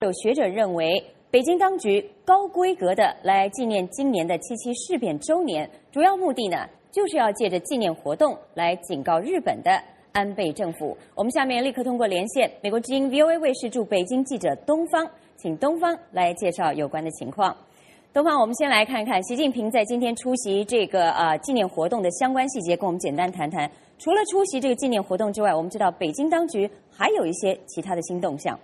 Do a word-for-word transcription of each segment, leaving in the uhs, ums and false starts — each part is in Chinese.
有学者认为，北京当局高规格的来纪念今年的七七事变周年，主要目的呢，就是要借着纪念活动来警告日本的安倍政府。我们下面立刻通过连线美国之音 V O A 卫视驻北京记者东方，请东方来介绍有关的情况。东方，我们先来看看习近平在今天出席这个呃纪念活动的相关细节，跟我们简单谈谈。除了出席这个纪念活动之外，我们知道北京当局还有一些其他的新动向。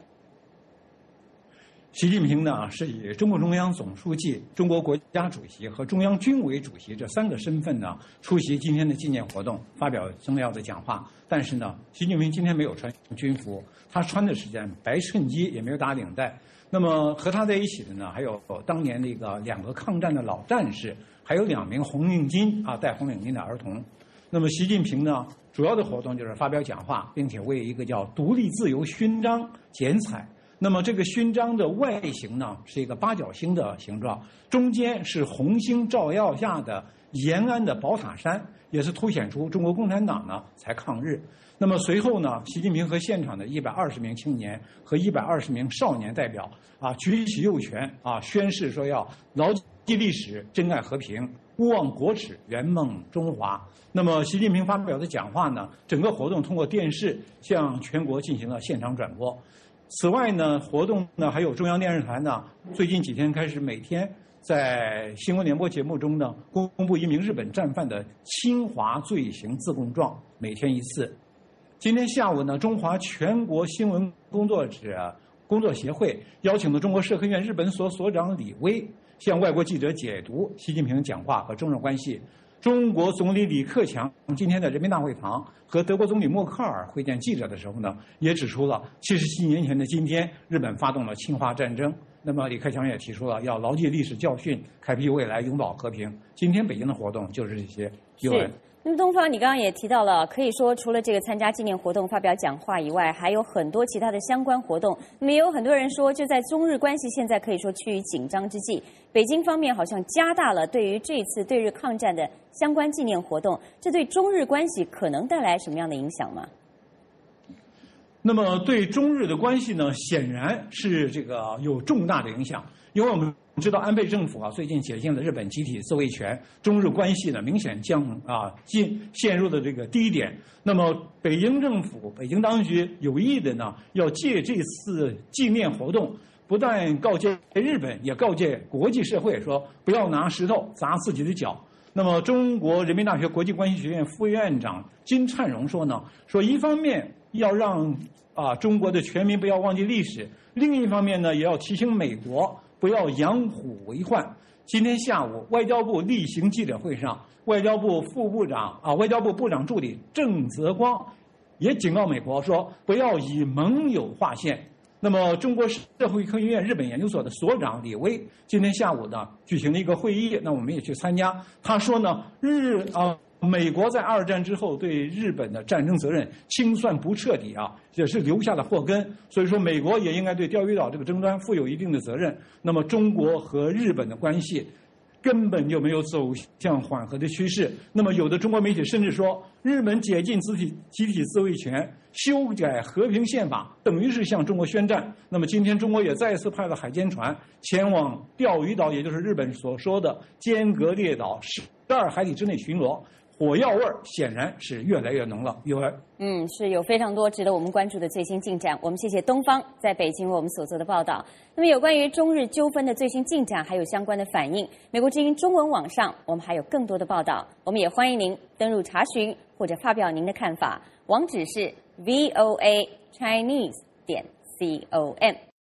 习近平呢是以中共中央总书记、中国国家主席和中央军委主席这三个身份呢出席今天的纪念活动，发表重要的讲话。但是呢，习近平今天没有穿军服，他穿的是件白衬衣，也没有打领带。那么和他在一起的呢，还有当年那个两个抗战的老战士，还有两名红领巾啊戴红领巾的儿童。那么习近平呢，主要的活动就是发表讲话，并且为一个叫独立自由勋章剪彩。那么这个勋章的外形呢，是一个八角星的形状，中间是红星照耀下的延安的宝塔山，也是凸显出中国共产党呢才抗日。那么随后呢，习近平和现场的一百二十名青年和一百二十名少年代表啊，举起右拳啊，宣誓说要牢记历史，珍爱和平，勿忘国耻，圆梦中华。那么习近平发表的讲话呢，整个活动通过电视向全国进行了现场转播。此外呢，活动呢还有中央电视台呢，最近几天开始每天在新闻联播节目中呢，公布一名日本战犯的侵华罪行自供状，每天一次。今天下午呢，中华全国新闻工作者工作协会邀请了中国社科院日本所所长李威向外国记者解读习近平讲话和中日关系。中国总理李克强今天在人民大会堂和德国总理默克尔会见记者的时候呢，也指出了七十七年前的今天，日本发动了侵华战争。那么李克强也提出了要牢记历史教训，开辟未来，拥抱和平。今天北京的活动就是这些。 是。那么东方，你刚刚也提到了，可以说除了这个参加纪念活动、发表讲话以外，还有很多其他的相关活动。那么也有很多人说，就在中日关系现在可以说趋于紧张之际，北京方面好像加大了对于这次对日抗战的相关纪念活动，这对中日关系可能带来什么样的影响吗？ 那么对中日的关系呢，显然是这个有重大的影响，因为我们知道安倍政府啊最近解禁了日本集体自卫权，中日关系呢明显降啊进陷入的这个低点。那么北京政府、北京当局有意的呢，要借这次纪念活动，不但告诫日本，也告诫国际社会说不要拿石头砸自己的脚。那么中国人民大学国际关系学院副院长金灿荣说呢，说一方面要让啊中国的全民不要忘记历史，另一方面呢也要提醒美国不要养虎为患。今天下午，外交部例行记者会上，外交部副部长啊，外交部部长助理郑泽光也警告美国说，不要以盟友划线。那么，中国社会科学院日本研究所的所长李威今天下午呢举行了一个会议，那我们也去参加。他说呢，日啊。美国在二战之后对日本的战争责任清算不彻底啊，也是留下了祸根。所以说，美国也应该对钓鱼岛这个争端负有一定的责任。那么，中国和日本的关系根本就没有走向缓和的趋势。那么，有的中国媒体甚至说，日本解禁集体集体自卫权、修改和平宪法，等于是向中国宣战。那么，今天中国也再一次派了海监船前往钓鱼岛，也就是日本所说的尖阁列岛十二海里之内巡逻。火药味儿显然是越来越浓了。有儿， 嗯，是有非常多值得我们关注的最新进展。我们谢谢东方在北京为我们所做的报道。那么有关于中日纠纷的最新进展，还有相关的反应，美国之音中文网上我们还有更多的报道。我们也欢迎您登入查询或者发表您的看法，网址是 V O A Chinese 点 C O M。